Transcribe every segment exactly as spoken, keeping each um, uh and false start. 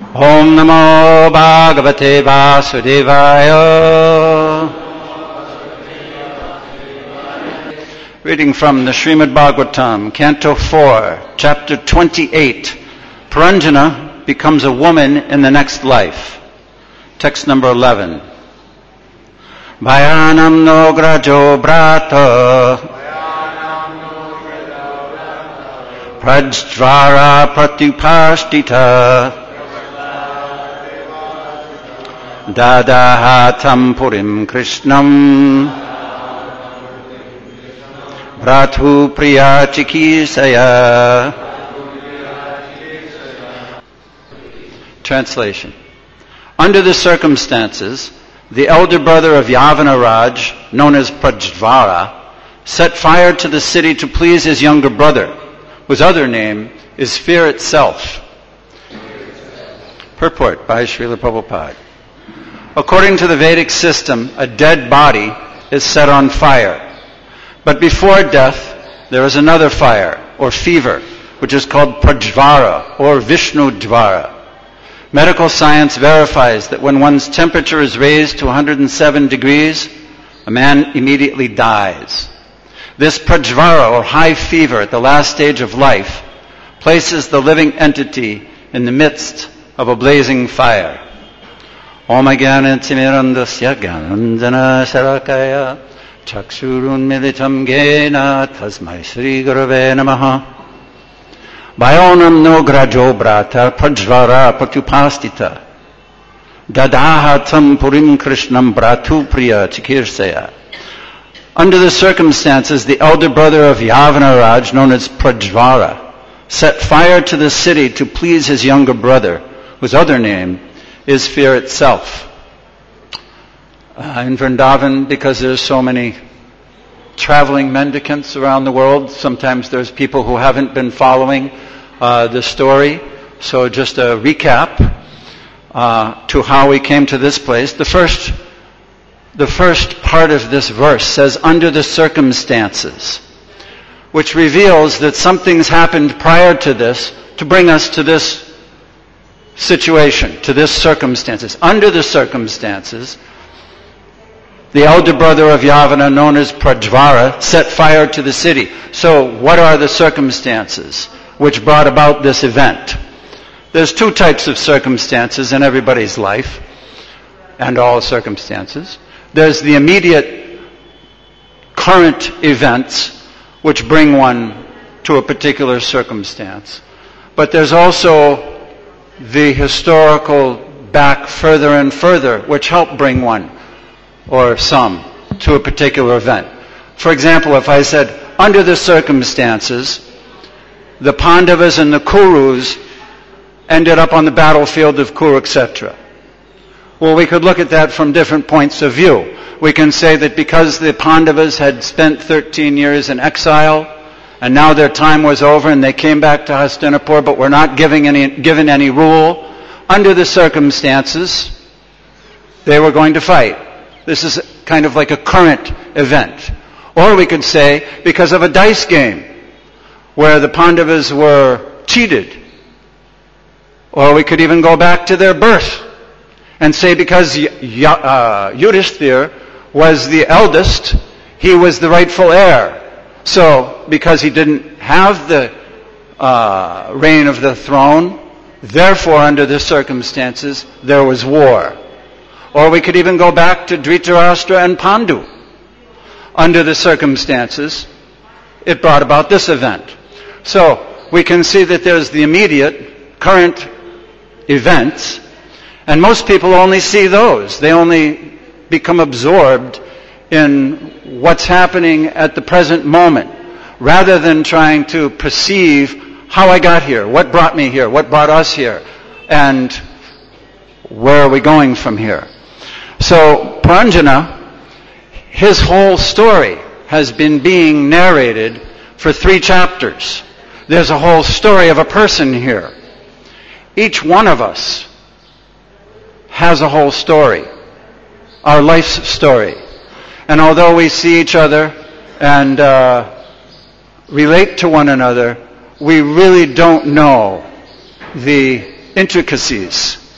Om Namo Bhagavate Vasudevaya. Reading from the Srimad Bhagavatam, Canto four, Chapter twenty-eight. Puranjana becomes a woman in the next life. Text number eleven. Bhayanam no grajo brata prajvara pratyupasthita dadahatam purim krishnam Bhratu priya chikisaya. Translation. Under the circumstances, the elder brother of Yavanaraj, known as Prajvara, set fire to the city to please his younger brother, whose other name is fear itself. Purport by Srila Prabhupada. According to the Vedic system, a dead body is set on fire. But before death, there is another fire, or fever, which is called Prajvara, or Vishnu Dvara. Medical science verifies that when one's temperature is raised to one hundred seven degrees, a man immediately dies. This Prajvara, or high fever at the last stage of life, places the living entity in the midst of a blazing fire. Om Ajnana-timirandasya Jnananjana Sharakaya Chakshurun Militam Gena Tasmai Sri Gurave Namaha. Bhayanam no grajo brata prajvara pratyupasthita dadahatam purim krishnam bratu priya chikirsaya. Under the circumstances, the elder brother of Yavanaraj, known as Prajvara, set fire to the city to please his younger brother, whose other name is fear itself. Uh, in Vrindavan, because there's so many traveling mendicants around the world, sometimes there's people who haven't been following uh, the story. So just a recap uh, to how we came to this place. The first, the first part of this verse says, under the circumstances, which reveals that something's happened prior to this to bring us to this situation, to this circumstances. Under the circumstances, the elder brother of Yavana, known as Prajvara, set fire to the city. So what are the circumstances which brought about this event? There's two types of circumstances in everybody's life, and all circumstances. There's the immediate current events which bring one to a particular circumstance. But there's also the historical back further and further, which help bring one or some to a particular event. For example, if I said, under the circumstances, the Pandavas and the Kurus ended up on the battlefield of Kurukshetra. Well, we could look at that from different points of view. We can say that because the Pandavas had spent thirteen years in exile, and now their time was over and they came back to Hastinapur, but were not giving any, given any rule, under the circumstances, they were going to fight. This is kind of like a current event. Or we could say, because of a dice game, where the Pandavas were cheated. Or we could even go back to their birth and say because y- y- uh, Yudhishthir was the eldest, he was the rightful heir. So, because he didn't have the uh, reign of the throne, therefore, under the circumstances, there was war. Or we could even go back to Dhritarashtra and Pandu. Under the circumstances, it brought about this event. So, we can see that there's the immediate, current events, and most people only see those. They only become absorbed in what's happening at the present moment, rather than trying to perceive how I got here, what brought me here, what brought us here, and where are we going from here. So Puranjana, his whole story has been being narrated for three chapters. There's a whole story of a person here. Each one of us has a whole story, our life's story. And although we see each other and uh, relate to one another, we really don't know the intricacies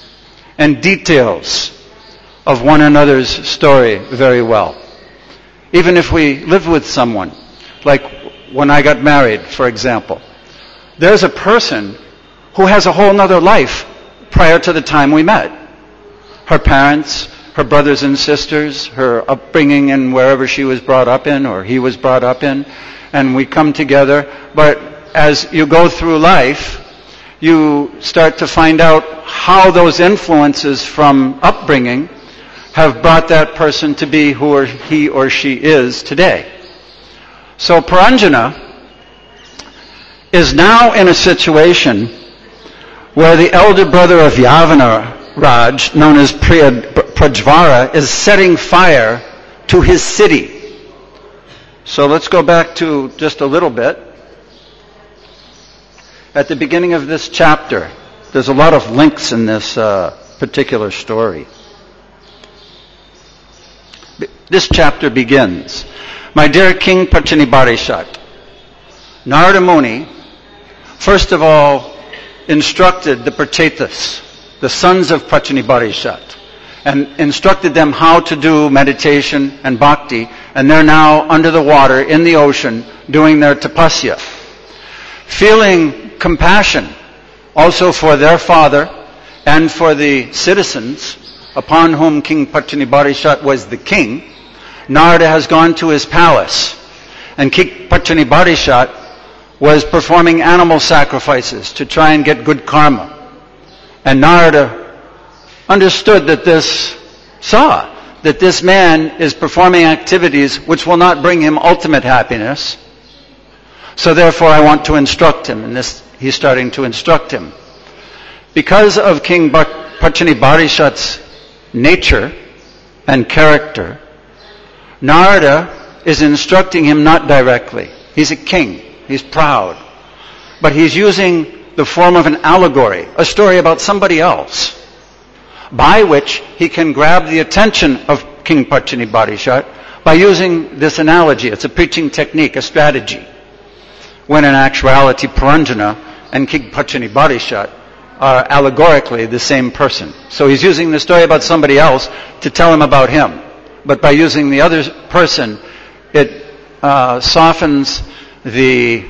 and details of one another's story very well. Even if we live with someone, like when I got married, for example, there's a person who has a whole other life prior to the time we met. Her parents, her brothers and sisters, her upbringing in wherever she was brought up in or he was brought up in, and we come together. But as you go through life, you start to find out how those influences from upbringing have brought that person to be who or he or she is today. So Puranjana is now in a situation where the elder brother of Yavana Raj, known as Prajvara, is setting fire to his city. So let's go back to just a little bit. At the beginning of this chapter, there's a lot of links in this uh, particular story. This chapter begins, "My dear King Prachinibarishat, Narada Muni, first of all, instructed the Prachetas, the sons of Prachinibarishat, and instructed them how to do meditation and bhakti, and they're now under the water in the ocean doing their tapasya. Feeling compassion also for their father and for the citizens upon whom King Prachinibarishat was the king, Narada has gone to his palace, and King Prachinibarishat was performing animal sacrifices to try and get good karma. And Narada understood that this, saw that this man is performing activities which will not bring him ultimate happiness. So therefore I want to instruct him. And this, he's starting to instruct him. Because of King Prachinibarishat's nature and character, Narada is instructing him not directly. He's a king. He's proud. But he's using the form of an allegory, a story about somebody else, by which he can grab the attention of King Prachinibarishat by using this analogy. It's a preaching technique, a strategy, when in actuality Puranjana and King Prachinibarishat are allegorically the same person. So he's using the story about somebody else to tell him about him. But by using the other person, it uh, softens the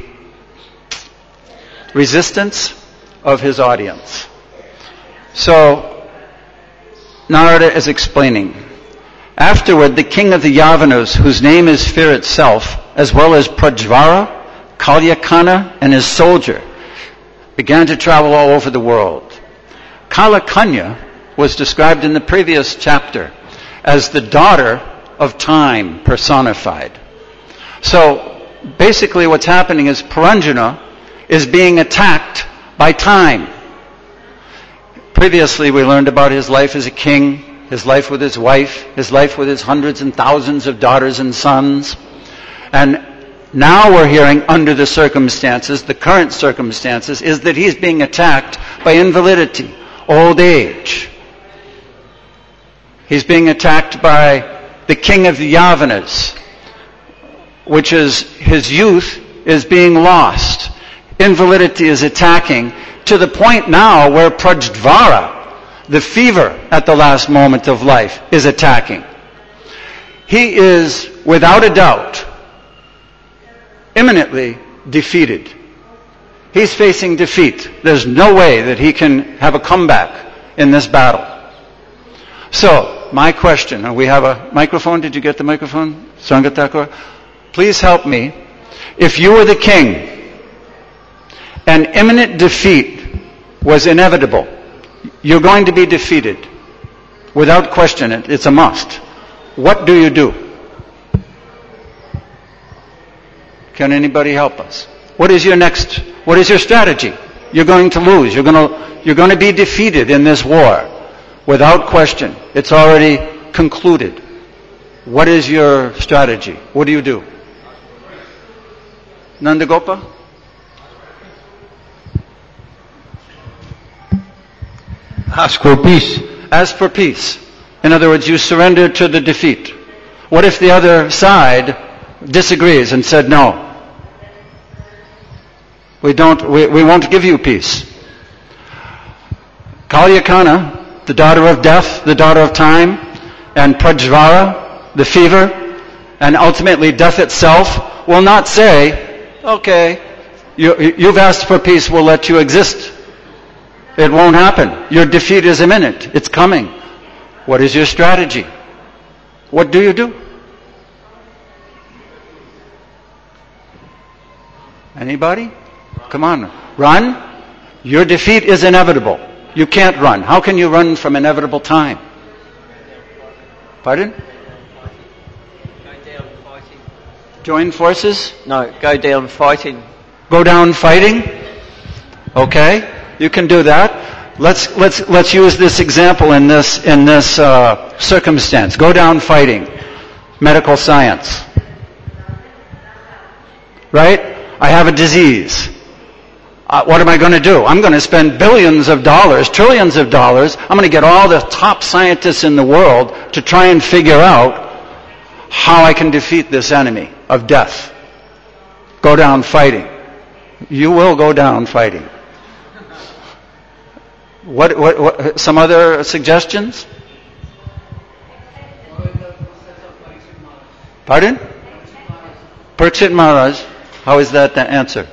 resistance of his audience. So Narada is explaining. Afterward, the king of the Yavanas, whose name is fear itself, as well as Prajvara, Kalyakana, and his soldier, began to travel all over the world. Kalakanya was described in the previous chapter as the daughter of time personified. So basically what's happening is Puranjana is being attacked by time. Previously we learned about his life as a king, his life with his wife, his life with his hundreds and thousands of daughters and sons. And now we're hearing under the circumstances, the current circumstances, is that he's being attacked by invalidity, old age. He's being attacked by the king of the Yavanas, which is his youth is being lost. Invalidity is attacking to the point now where Prajvara, the fever at the last moment of life, is attacking. He is, without a doubt, imminently defeated. He's facing defeat. There's no way that he can have a comeback in this battle. So, my question, and we have a microphone. Did you get the microphone? Sangatakura? Please help me. If you were the king, and imminent defeat was inevitable, you're going to be defeated. Without question, it's a must. What do you do? Can anybody help us? What is your next, what is your strategy? You're going to lose. You're going to, you're going to be defeated in this war. Without question. It's already concluded. What is your strategy? What do you do? Nandagopa? Ask for peace. Ask for peace. In other words, you surrender to the defeat. What if the other side disagrees and said, no, we don't, we, we won't give you peace? Kalyakana the daughter of death, the daughter of time, and Prajvara, the fever, and ultimately death itself, will not say, okay, you, you've asked for peace, we'll let you exist. It won't happen. Your defeat is imminent. It's coming. What is your strategy? What do you do? Anybody? Come on. Run? Your defeat is inevitable. You can't run. How can you run from inevitable time? Pardon? Go down fighting. Join forces? No, go down fighting. Go down fighting? Okay, you can do that. Let's let's let's use this example in this in this uh, circumstance. Go down fighting. Medical science. Right? I have a disease. Uh, what am I going to do? I'm going to spend billions of dollars, trillions of dollars. I'm going to get all the top scientists in the world to try and figure out how I can defeat this enemy of death. Go down fighting. You will go down fighting. What, what, what some other suggestions? Pardon? Parikshit Maharaj. How is that the answer?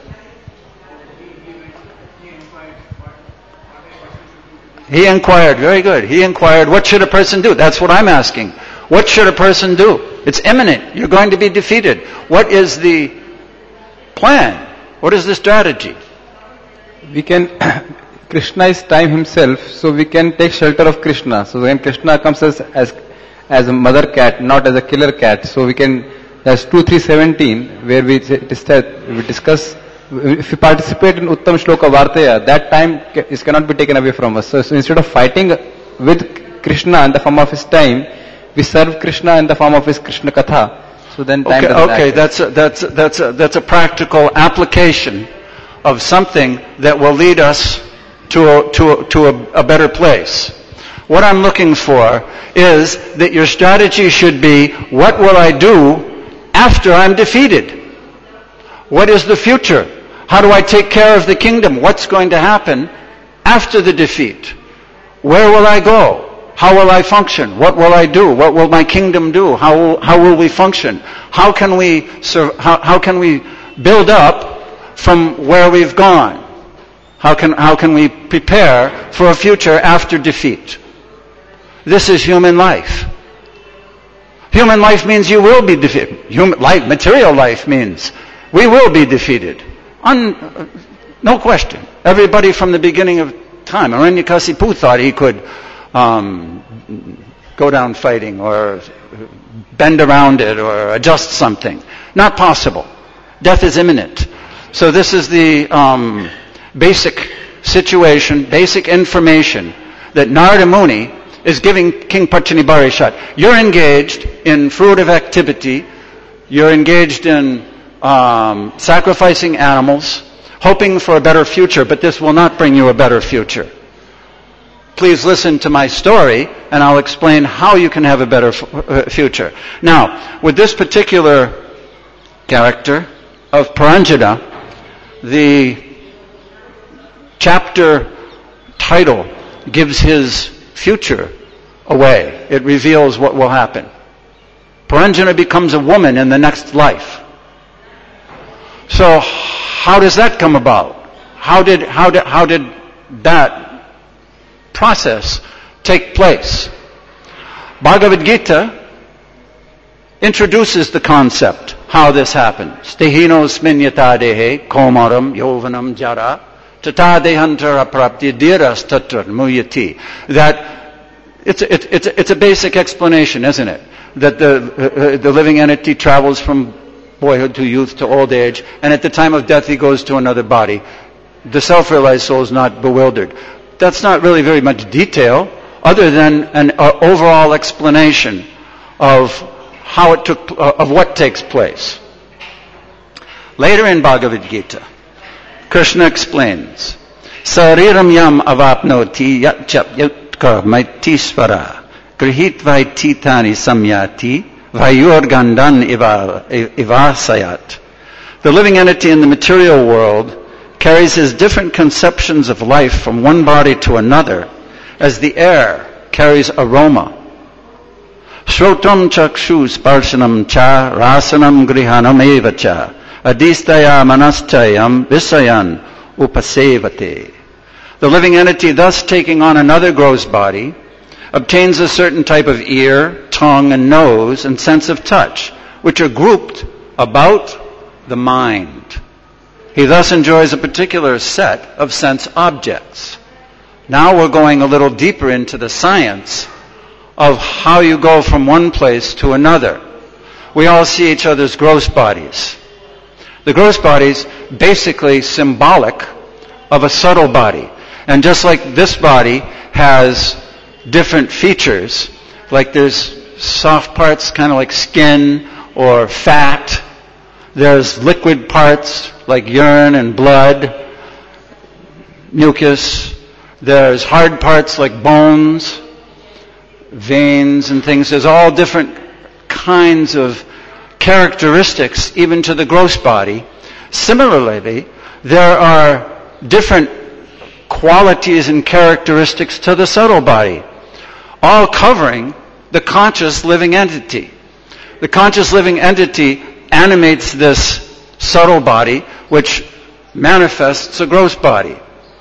He inquired, very good. He inquired, what should a person do? That's what I'm asking. What should a person do? It's imminent. You're going to be defeated. What is the plan? What is the strategy? We can, Krishna is time himself, so we can take shelter of Krishna. So when Krishna comes as, as, as a mother cat, not as a killer cat, so we can, that's two three seventeen, where we, we discuss, if we participate in Uttam Shloka Vartaya, that time is cannot be taken away from us. So, so instead of fighting with Krishna in the form of his time, we serve Krishna in the form of his Krishna Katha. So then time okay, doesn't okay, act. that's a, that's a, that's a, that's a practical application of something that will lead us to a, to a, to a, a better place. What I'm looking for is that your strategy should be, what will I do after I'm defeated? What is the future? How do I take care of the kingdom? What's going to happen after the defeat? Where will I go? How will I function? What will I do? What will my kingdom do? How will, how will we function? How can we sur- how, how can we build up from where we've gone? How can how can we prepare for a future after defeat? This is human life. Human life means you will be defeated. Human life, material life means we will be defeated. Un, no question. Everybody from the beginning of time, Hiranyakasipu thought he could um, go down fighting or bend around it or adjust something. Not possible. Death is imminent. So this is the um, basic situation, basic information that Narada Muni is giving King Parthenibarishat. You're engaged in fruitive activity. You're engaged in um, sacrificing animals, hoping for a better future, but this will not bring you a better future. Please listen to my story, and I'll explain how you can have a better f- future. Now, with this particular character of Puranjana, the chapter title gives his future away. It reveals what will happen. Puranjana becomes a woman in the next life. So, how does that come about? How did how did how did that process take place? Bhagavad Gita introduces the concept how this happens. Dehinosmin yata dehe komaram yovanam jara tata dehantara prapti diras tatra muyati. That it's a, it's a, it's a basic explanation, isn't it? That the uh, the living entity travels from boyhood to youth to old age, and at the time of death he goes to another body. The self-realized soul is not bewildered. That's not really very much detail, other than an uh, overall explanation of how it took, uh, of what takes place. Later in Bhagavad Gita, Krishna explains, Sariram yam avapnoti yat chap yutka maitisvara grihitva titani samyati vayurgandan ivasayat. The living entity in the material world carries his different conceptions of life from one body to another, as the air carries aroma. Shrotam chakshu sparshanam cha rasanam grihanam eva cha adistaya manaschayam visayan upasevate. The living entity, thus taking on another gross body, obtains a certain type of ear, tongue, and nose, and sense of touch, which are grouped about the mind. He thus enjoys a particular set of sense objects. Now we're going a little deeper into the science of how you go from one place to another. We all see each other's gross bodies. The gross body's basically symbolic of a subtle body. And just like this body has different features, like there's soft parts kind of like skin or fat, there's liquid parts like urine and blood, mucus, there's hard parts like bones, veins and things. There's all different kinds of characteristics even to the gross body. Similarly, there are different qualities and characteristics to the subtle body, all covering the conscious living entity. The conscious living entity animates this subtle body, which manifests a gross body.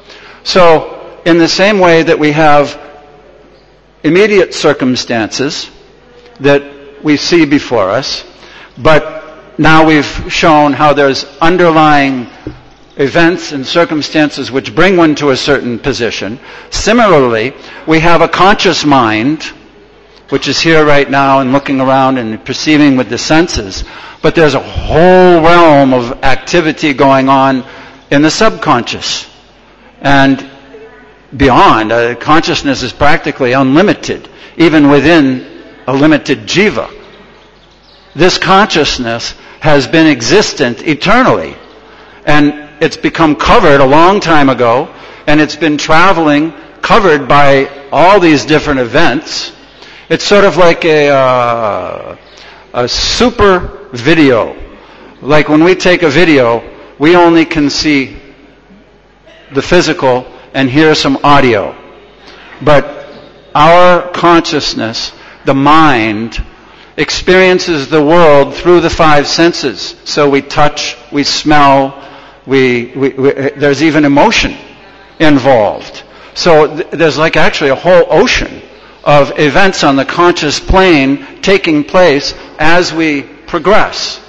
So, in the same way that we have immediate circumstances that we see before us, but now we've shown how there's underlying events and circumstances which bring one to a certain position. Similarly, we have a conscious mind, which is here right now and looking around and perceiving with the senses, but there's a whole realm of activity going on in the subconscious. And beyond, uh, consciousness is practically unlimited, even within a limited jiva. This consciousness has been existent eternally, and it's become covered a long time ago, and it's been traveling, covered by all these different events. It's sort of like a, uh, a super video. Like when we take a video, we only can see the physical and hear some audio. But our consciousness, the mind, experiences the world through the five senses. So we touch, we smell, we, we, we there's even emotion involved. So th- there's like actually a whole ocean of events on the conscious plane taking place as we progress.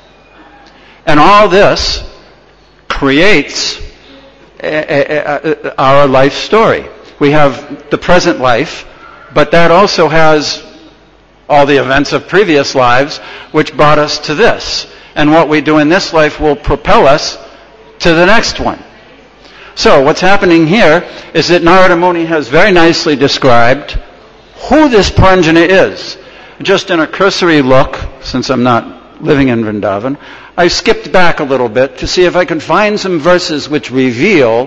And all this creates a, a, a, our life story. We have the present life, but that also has all the events of previous lives which brought us to this. And what we do in this life will propel us to the next one. So what's happening here is that Narada Muni has very nicely described who this Puranjana is. Just in a cursory look, since I'm not living in Vrindavan, I skipped back a little bit to see if I could find some verses which reveal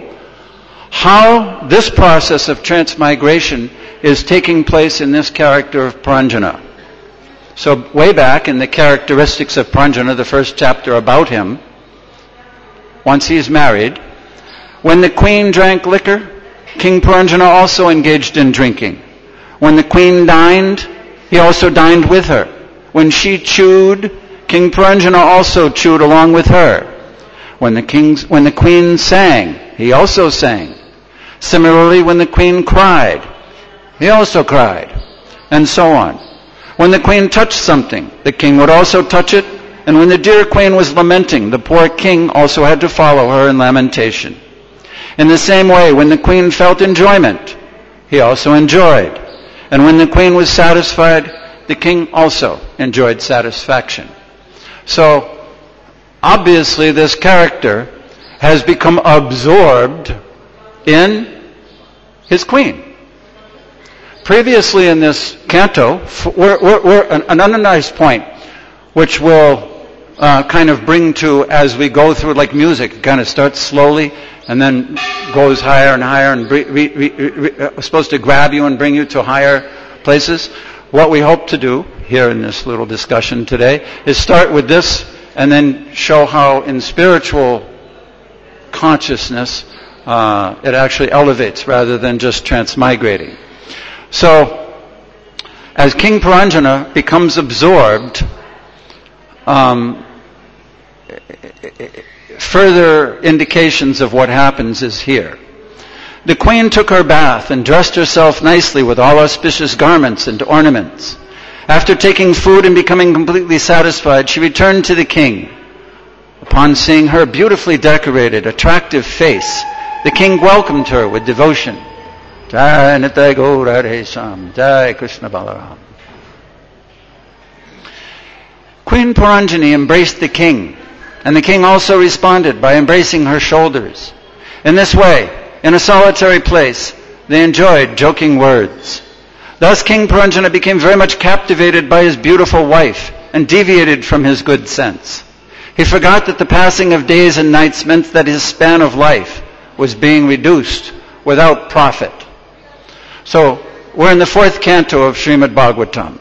how this process of transmigration is taking place in this character of Puranjana. So way back in the characteristics of Puranjana, the first chapter about him, once he's married, when the queen drank liquor, King Puranjana also engaged in drinking. When the queen dined, he also dined with her. When she chewed, King Puranjana also chewed along with her. When the king's, when the queen sang, he also sang. Similarly, when the queen cried, he also cried, and so on. When the queen touched something, the king would also touch it, and when the dear queen was lamenting, the poor king also had to follow her in lamentation. In the same way, when the queen felt enjoyment, he also enjoyed. And when the queen was satisfied, the king also enjoyed satisfaction. So, obviously this character has become absorbed in his queen. Previously in this canto, we're, we're, we're an, another nice point, which will uh, kind of bring to, as we go through like music, it kind of starts slowly and then goes higher and higher and re, re, re, re, uh, supposed to grab you and bring you to higher places. What we hope to do here in this little discussion today is start with this and then show how in spiritual consciousness uh, it actually elevates rather than just transmigrating. So, as King Puranjana becomes absorbed, um, further indications of what happens is here. The queen took her bath and dressed herself nicely with all auspicious garments and ornaments. After taking food and becoming completely satisfied, she returned to the king. Upon seeing her beautifully decorated, attractive face, the king welcomed her with devotion. Jai Nitai Gaur Radhe Shyam, Jai Krishna Balaram. Queen Puranjani embraced the king, and the king also responded by embracing her shoulders. In this way, in a solitary place, they enjoyed joking words. Thus King Puranjana became very much captivated by his beautiful wife and deviated from his good sense. He forgot that the passing of days and nights meant that his span of life was being reduced without profit. So, we're in the fourth canto of Srimad Bhagavatam.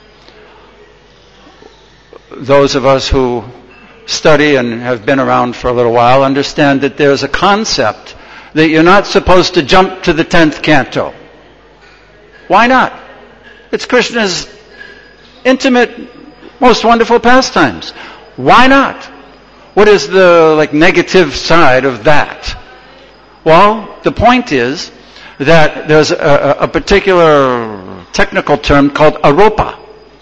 Those of us who study and have been around for a little while understand that there's a concept that you're not supposed to jump to the tenth canto. Why not? It's Krishna's intimate, most wonderful pastimes. Why not? What is the like negative side of that? Well, the point is that there's a, a particular technical term called aropa.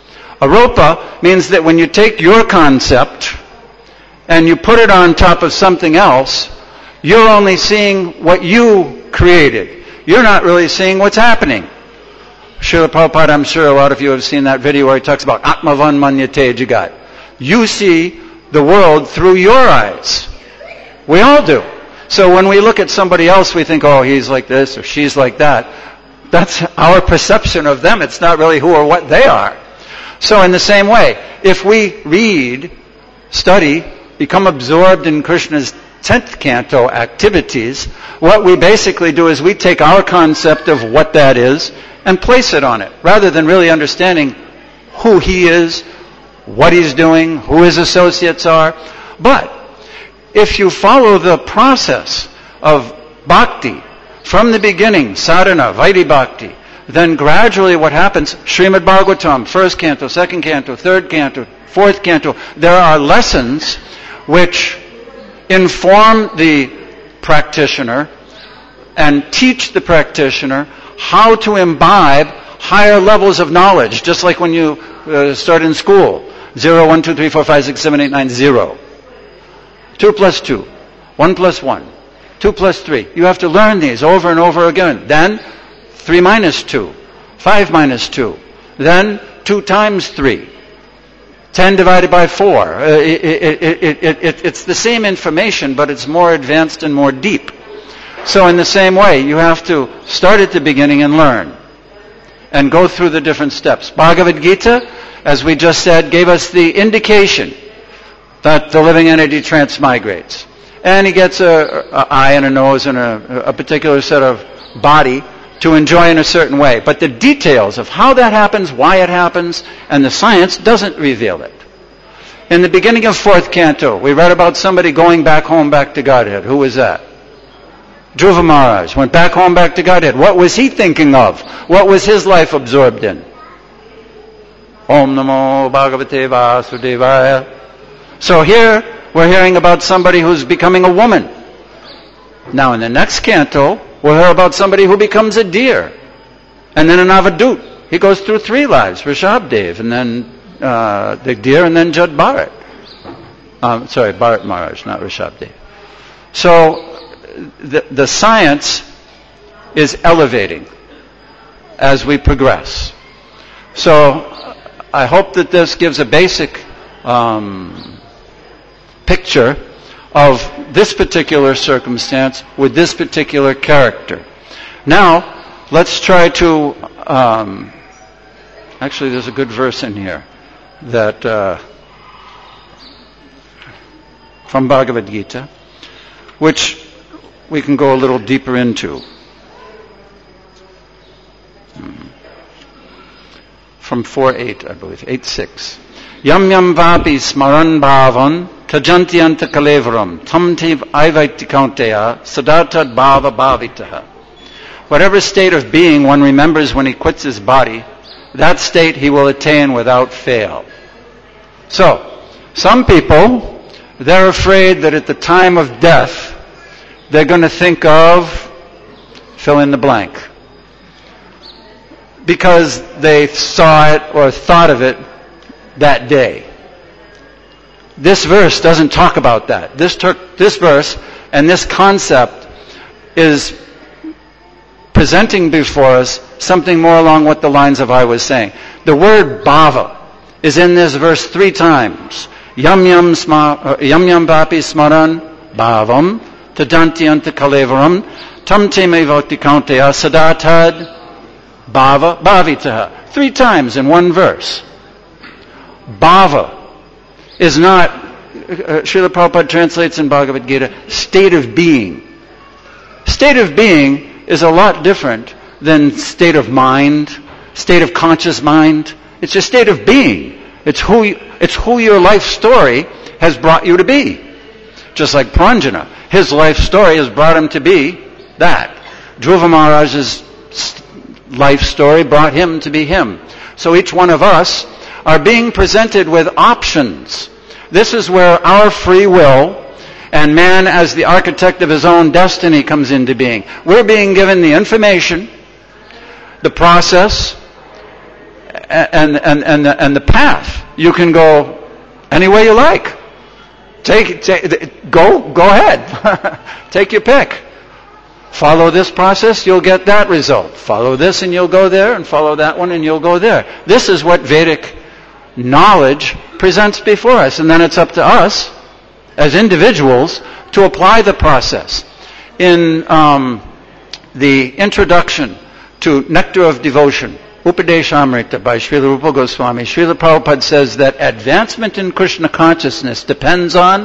Aropa means that when you take your concept and you put it on top of something else, you're only seeing what you created. You're not really seeing what's happening. Srila Prabhupada, I'm sure a lot of you have seen that video where he talks about Atmavan Manyate Jagat. You see the world through your eyes. We all do. So when we look at somebody else, we think, oh, he's like this or she's like that. That's our perception of them. It's not really who or what they are. So in the same way, if we read, study, become absorbed in Krishna's tenth canto activities, what we basically do is we take our concept of what that is and place it on it, rather than really understanding who he is, what he's doing, who his associates are. But if you follow the process of bhakti from the beginning, sadhana, vaidhi bhakti, then gradually what happens, Srimad Bhagavatam, first canto, second canto, third canto, fourth canto, there are lessons which inform the practitioner and teach the practitioner how to imbibe higher levels of knowledge, just like when you uh, start in school. Zero, one, two, three, four, five, six, seven, eight, nine, zero. Two plus two. One plus one. Two plus three. You have to learn these over and over again. Then, three minus two. Five minus two. Then, two times three. Ten divided by four. Uh, it, it, it, it, it, it's the same information, but it's more advanced and more deep. So in the same way, you have to start at the beginning and learn. And go through the different steps. Bhagavad Gita, as we just said, gave us the indication that the living entity transmigrates. And he gets a, a eye and a nose and a, a particular set of body to enjoy in a certain way. But the details of how that happens, why it happens, and the science doesn't reveal it. In the beginning of fourth canto, we read about somebody going back home, back to Godhead. Who was that? Dhruva Maharaj went back home, back to Godhead. What was he thinking of? What was his life absorbed in? Om Namo Bhagavate Vasudevaya. So here, we're hearing about somebody who's becoming a woman. Now in the next canto, we'll hear about somebody who becomes a deer. And then an avadut. He goes through three lives. Rishabdev, and then uh, the deer, and then Jad Bharat. Um, sorry, Bharat Maharaj, not Rishabdev. So, the, the science is elevating as we progress. So, I hope that this gives a basic um, picture of this particular circumstance with this particular character. Now, let's try to... Um, actually, there's a good verse in here that uh, from Bhagavad Gita, which we can go a little deeper into. Hmm. From four eight, I believe, eight six. Yam yam vapi smaran bhavan tajantyanta kalevaram, tamtiv aivaiti kaunteya, sadatad bhava bhavitaha. Whatever state of being one remembers when he quits his body, that state he will attain without fail. So, some people, they're afraid that at the time of death, they're going to think of fill in the blank. Because they saw it or thought of it that day. This verse doesn't talk about that. This, ter- this verse and this concept is presenting before us something more along what the lines of I was saying. The word bhava is in this verse three times. Yam yam sma, uh, yam yam vapi smaran bhavam tadantyanta kalevaram tam te me voti kaunteya sadatad bhava bhavitaha. Three times in one verse. Bhava is not, uh, Srila Prabhupada translates in Bhagavad Gita, state of being. State of being is a lot different than state of mind, state of conscious mind. It's a state of being. It's who you, it's who your life story has brought you to be. Just like Pranjana, his life story has brought him to be that. Dhruva Maharaj's life story brought him to be him. So each one of us are being presented with options. This is where our free will and man as the architect of his own destiny comes into being. We're being given the information, the process, and, and, and, the, and the path. You can go any way you like. Take, take go, go ahead. Take your pick. Follow this process, you'll get that result. Follow this and you'll go there, and follow that one and you'll go there. This is what Vedic knowledge presents before us. And then it's up to us, as individuals, to apply the process. In um, the introduction to Nectar of Devotion, Upadeshamrita by Srila Rupa Goswami, Srila Prabhupada says that advancement in Krishna consciousness depends on,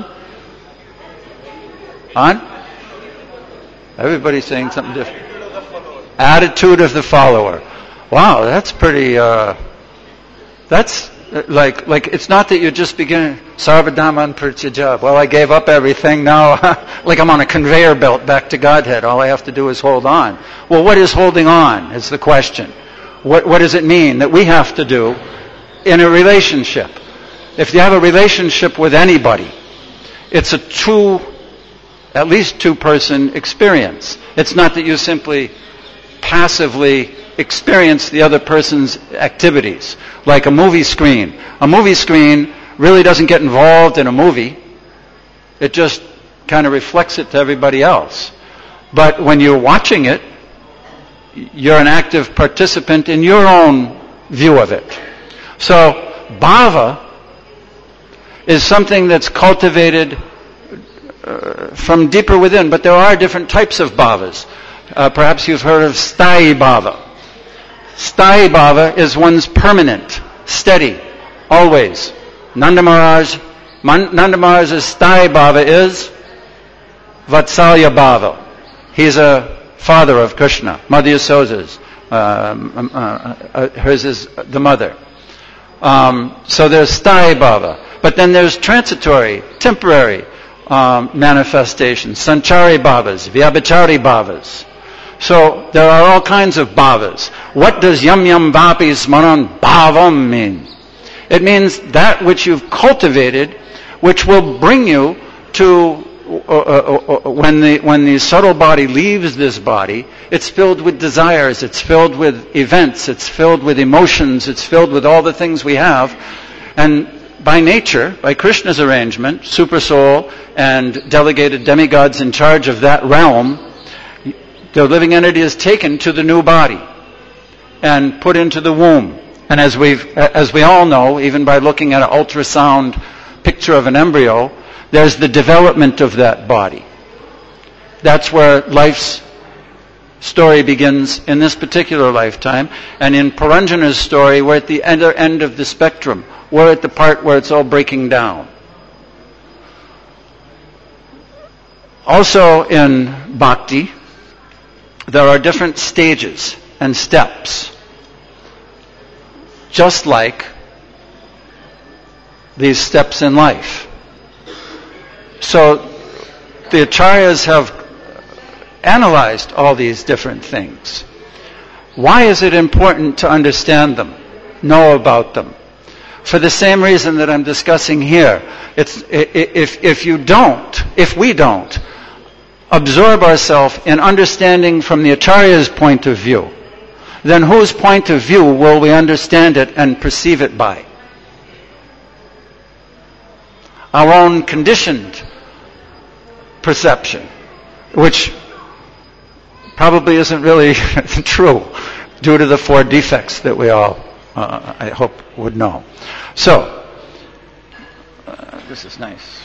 on? Everybody's saying something different. Attitude of the follower. Wow, that's pretty, uh, that's like, like it's not that you're just beginning, Sarvadhaman Prityaja. Well, I gave up everything, now, like I'm on a conveyor belt back to Godhead. All I have to do is hold on. Well, what is holding on is the question. What, what does it mean that we have to do in a relationship? If you have a relationship with anybody, it's a two, at least two-person experience. It's not that you simply passively experience the other person's activities. Like a movie screen. A movie screen really doesn't get involved in a movie. It just kind of reflects it to everybody else. But when you're watching it, you're an active participant in your own view of it. So, bhava is something that's cultivated uh, from deeper within, but there are different types of bhavas. Uh, perhaps you've heard of sthayi bhava. Sthayi bhava is one's permanent, steady, always. Nanda Maharaj, Nanda Maharaj's sthayi bhava is Vatsalya bhava. He's a father of Krishna. Mother Yasoda's, um, uh, uh, hers is the mother. Um, so there's sthayi bhava. But then there's transitory, temporary um, manifestations, sanchari bhavas, vyabhichari bhavas. So there are all kinds of bhavas. What does yam yam vapi smaran bhavam mean? It means that which you've cultivated, which will bring you to uh, uh, uh, when the when the subtle body leaves this body. It's filled with desires. It's filled with events. It's filled with emotions. It's filled with all the things we have, and by nature, by Krishna's arrangement, super soul and delegated demigods in charge of that realm, the living entity is taken to the new body and put into the womb. And as we've, as we all know, even by looking at an ultrasound picture of an embryo, there's the development of that body. That's where life's story begins in this particular lifetime. And in Puranjana's story, we're at the other end of the spectrum. We're at the part where it's all breaking down. Also in bhakti, there are different stages and steps. Just like these steps in life. So the acharyas have analyzed all these different things. Why is it important to understand them, know about them? For the same reason that I'm discussing here. It's, if, if you don't, if we don't, absorb ourselves in understanding from the acharya's point of view, then whose point of view will we understand it and perceive it by? Our own conditioned perception, which probably isn't really true due to the four defects that we all, uh, I hope, would know. So, uh, this is nice.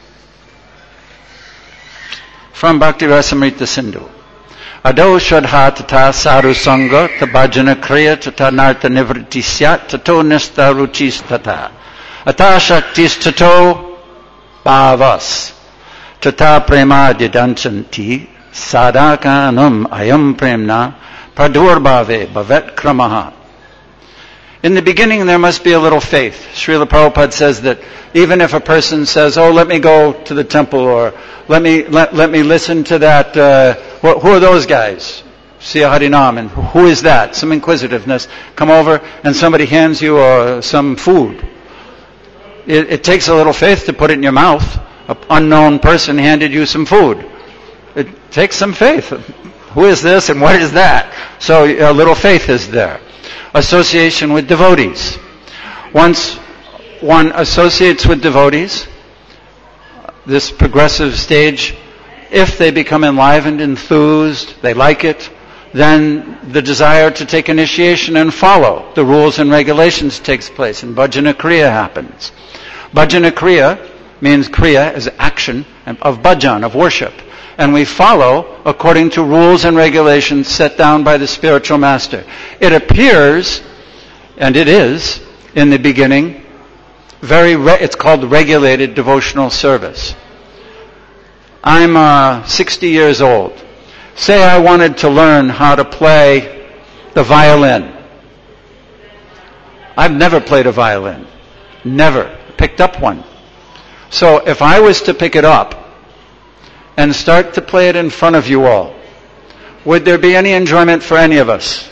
From Bhakti Rasamrita Sindhu. Ado shadha tata saru sangha tabhajana kriya tata narta nivritti syat tato nista ruchis tata ata shaktis tato bhavas tata prema didanchanti sadakanam ayam premna pradurbhave bhavet kramaha. In the beginning there must be a little faith. Srila Prabhupada says that even if a person says, oh, let me go to the temple, or let me let, let me listen to that, uh, wh- who are those guys? Siya Harinam, and who is that? Some inquisitiveness. Come over and somebody hands you uh, some food. It, it takes a little faith to put it in your mouth. An unknown person handed you some food. It takes some faith. Who is this and what is that? So a little faith is there. Association with devotees. Once one associates with devotees, this progressive stage, if they become enlivened, enthused, they like it, then the desire to take initiation and follow the rules and regulations takes place, and bhajana kriya happens. Bhajana kriya means kriya is action of bhajan, of worship. And we follow according to rules and regulations set down by the spiritual master. It appears, and it is, in the beginning, very re- it's called regulated devotional service. I'm uh, sixty years old. Say I wanted to learn how to play the violin. I've never played a violin. Never picked up one. So if I was to pick it up and start to play it in front of you all, would there be any enjoyment for any of us?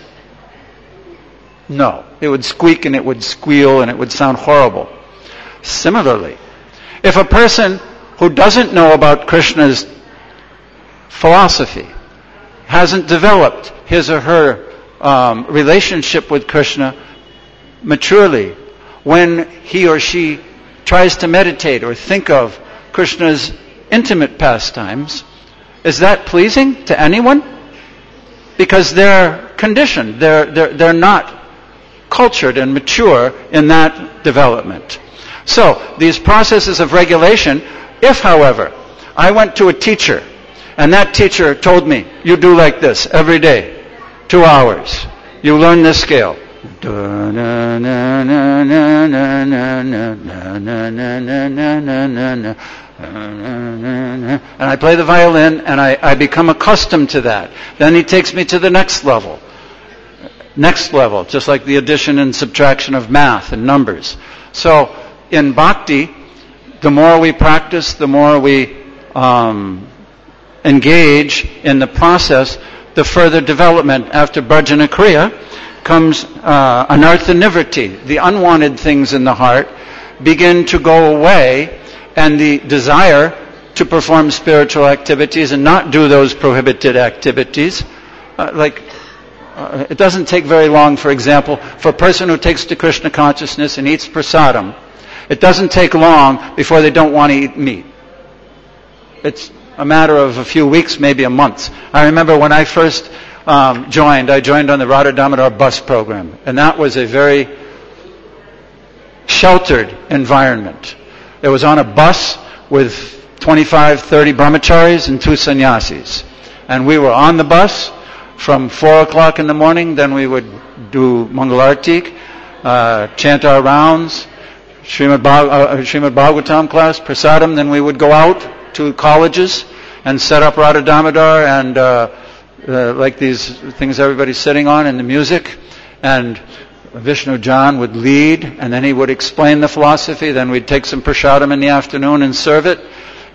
No. It would squeak and it would squeal and it would sound horrible. Similarly, if a person who doesn't know about Krishna's philosophy, hasn't developed his or her um, relationship with Krishna maturely, when he or she tries to meditate or think of Krishna's intimate pastimes, is that pleasing to anyone? Because they're conditioned, they're, they're, they're not cultured and mature in that development. So, these processes of regulation, if, however, I went to a teacher, and that teacher told me, you do like this every day, two hours, you learn this scale. And I play the violin, and I, I become accustomed to that. Then he takes me to the next level. Next level, just like the addition and subtraction of math and numbers. So, in bhakti, the more we practice, the more we um, engage in the process, the further development. After bhajana kriya comes uh, anartha nivritti. The unwanted things in the heart begin to go away, and the desire to perform spiritual activities and not do those prohibited activities, uh, like uh, it doesn't take very long, for example, for a person who takes to Krishna consciousness and eats prasadam, it doesn't take long before they don't want to eat meat. It's a matter of a few weeks, maybe a month. I remember when I first um, joined, I joined on the Radha Damodar bus program, and that was a very sheltered environment. It was on a bus with twenty-five, thirty brahmacharis and two sannyasis. And we were on the bus from four o'clock in the morning, then we would do Mangalartik, uh, chant our rounds, Srimad, Bhag- uh, Srimad Bhagavatam class, prasadam, then we would go out to colleges and set up Radha Damodar and uh, uh, like these things everybody's sitting on and the music, and Vishnu John would lead, and then he would explain the philosophy, then we'd take some prasadam in the afternoon and serve it,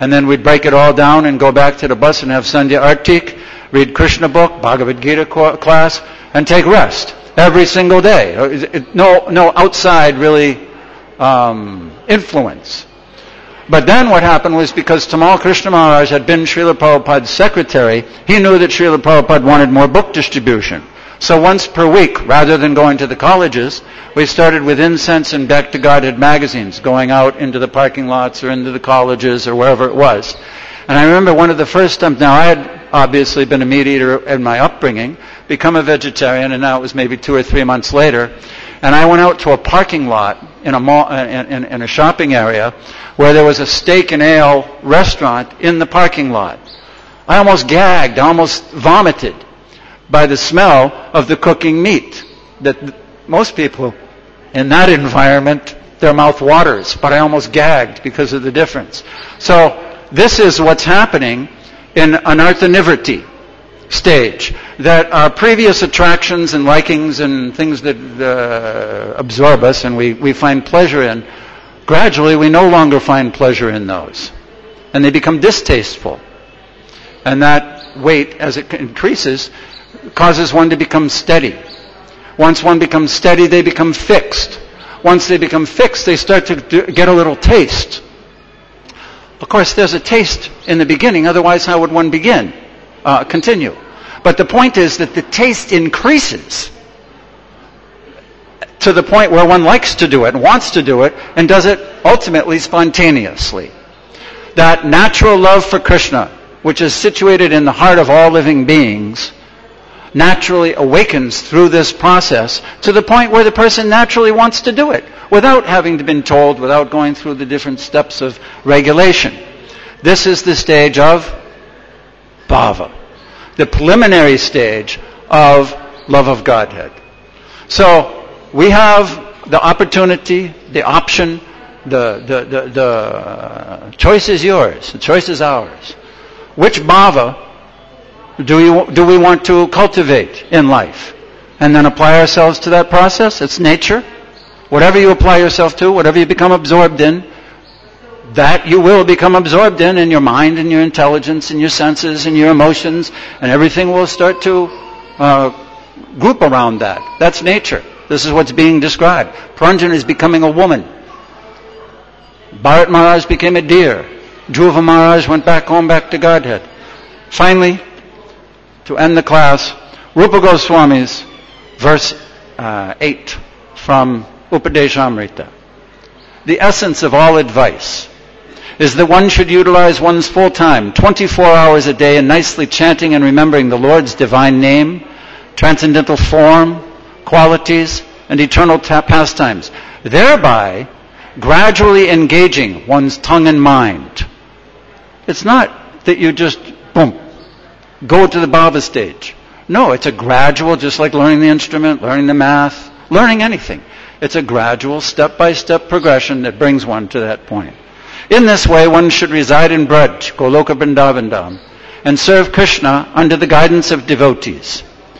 And then we'd break it all down and go back to the bus and have Sandhya Artik, read Krishna book, Bhagavad Gita class, and take rest every single day. No, no outside really um, influence. But then what happened was, because Tamal Krishna Maharaj had been Srila Prabhupada's secretary, he knew that Srila Prabhupada wanted more book distribution. So once per week, rather than going to the colleges, we started with Incense and Back to Godhead magazines, going out into the parking lots or into the colleges or wherever it was. And I remember one of the first times, now I had obviously been a meat eater in my upbringing, become a vegetarian, and now it was maybe two or three months later, and I went out to a parking lot in a mall, in, in, in a shopping area where there was a steak and ale restaurant in the parking lot. I almost gagged, I almost vomited by the smell of the cooking meat. That most people in that environment, their mouth waters, but I almost gagged because of the difference. So this is what's happening in anartha nivriti stage, that our previous attractions and likings and things that uh, absorb us and we, we find pleasure in, gradually we no longer find pleasure in those. And they become distasteful. And that weight, as it increases, causes one to become steady. Once one becomes steady, they become fixed. Once they become fixed, they start to do, get a little taste. Of course, there's a taste in the beginning, otherwise how would one begin? Uh, continue. But the point is that the taste increases to the point where one likes to do it and wants to do it and does it ultimately spontaneously. That natural love for Krishna, which is situated in the heart of all living beings, naturally awakens through this process to the point where the person naturally wants to do it without having been told, without going through the different steps of regulation. This is the stage of bhava, the preliminary stage of love of Godhead. So we have the opportunity, the option, the, the, the, the choice is yours, the choice is ours. Which bhava do we, do we want to cultivate in life? And then apply ourselves to that process? It's nature. Whatever you apply yourself to, whatever you become absorbed in, that you will become absorbed in, in your mind and your intelligence and your senses and your emotions, and everything will start to uh, group around that. That's nature. This is what's being described. Pranjan is becoming a woman. Bharat Maharaj became a deer. Dhruva Maharaj went back home, back to Godhead. Finally, to end the class, Rupa Goswami's verse uh, eight from Upadeshamrita. The essence of all advice is that one should utilize one's full time, twenty-four hours a day, in nicely chanting and remembering the Lord's divine name, transcendental form, qualities, and eternal ta- pastimes, thereby gradually engaging one's tongue and mind. It's not that you just, boom, go to the bhava stage. No, it's a gradual, just like learning the instrument, learning the math, learning anything. It's a gradual, step-by-step progression that brings one to that point. In this way, one should reside in Braj, Goloka Vrindavandam, and serve Krishna under the guidance of devotees.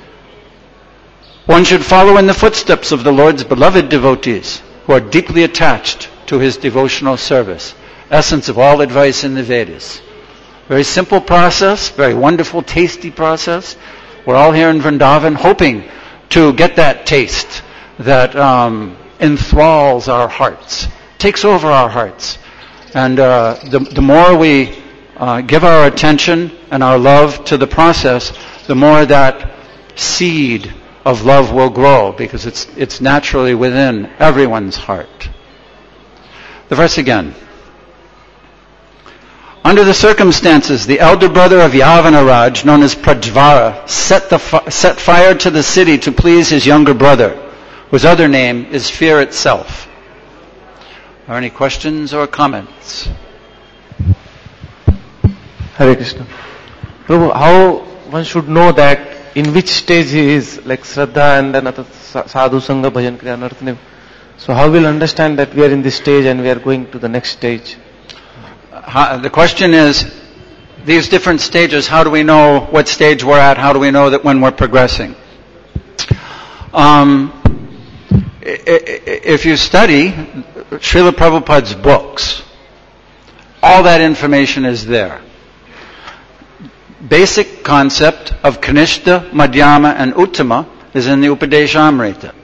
One should follow in the footsteps of the Lord's beloved devotees, who are deeply attached to his devotional service. Essence of all advice in the Vedas. Very simple process, very wonderful, tasty process. We're all here in Vrindavan hoping to get that taste that um, enthralls our hearts, takes over our hearts. And uh, the, the more we uh, give our attention and our love to the process, the more that seed of love will grow, because it's it's naturally within everyone's heart. The verse again. Under the circumstances, the elder brother of Yavanaraj, known as Prajvara, set, the fi- set fire to the city to please his younger brother, whose other name is fear itself. Are any questions or comments? Hare Krishna. Prabhu, how one should know that in which stage he is, like Shraddha and then Sadhu Sangha Bhajan Kriya Anartha. So how we'll understand that we are in this stage and we are going to the next stage? How, the question is, these different stages, how do we know what stage we're at? How do we know that when we're progressing? Um, if you study Srila Prabhupada's books, all that information is there. Basic concept of Kanishta, Madhyama, and Uttama is in the Upadeshamrita.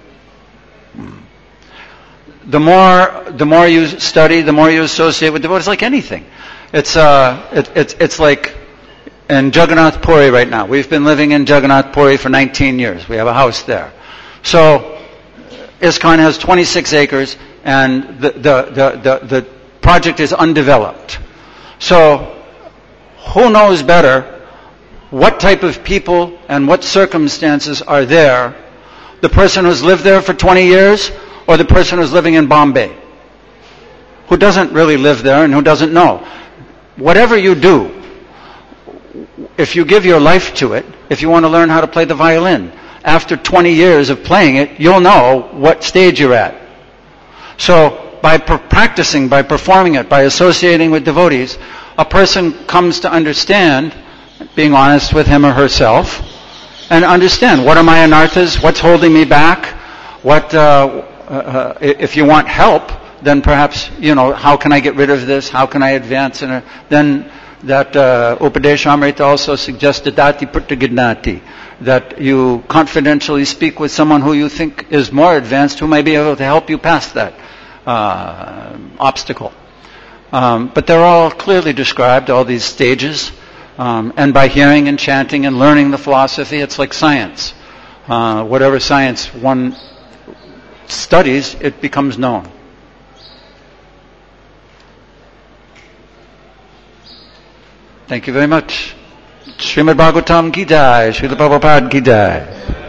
The more, the more you study, the more you associate with devotees. It's like anything. It's, uh, it, it's, it's like in Jagannath Puri right now. We've been living in Jagannath Puri for nineteen years. We have a house there. So, ISKCON has twenty-six acres, and the, the, the, the, the project is undeveloped. So, who knows better what type of people and what circumstances are there? The person who's lived there for twenty years, or the person who's living in Bombay, who doesn't really live there and who doesn't know. Whatever you do, if you give your life to it, if you want to learn how to play the violin, after twenty years of playing it, you'll know what stage you're at. So by per- practicing, by performing it, by associating with devotees, a person comes to understand, being honest with him or herself, and understand what are my anarthas, what's holding me back, what, uh, uh, if you want help, then perhaps, you know, how can I get rid of this, how can I advance in it? Then that uh, Upadeshamrita also suggests dati pratigidnati, that you confidentially speak with someone who you think is more advanced, who may be able to help you past that uh, obstacle. Um, but they're all clearly described, all these stages. Um, and by hearing and chanting and learning the philosophy, it's like science. Uh, whatever science one studies, it becomes known. Thank you very much. Srimad Bhagavatam ki jai, Srila Prabhupada ki jai.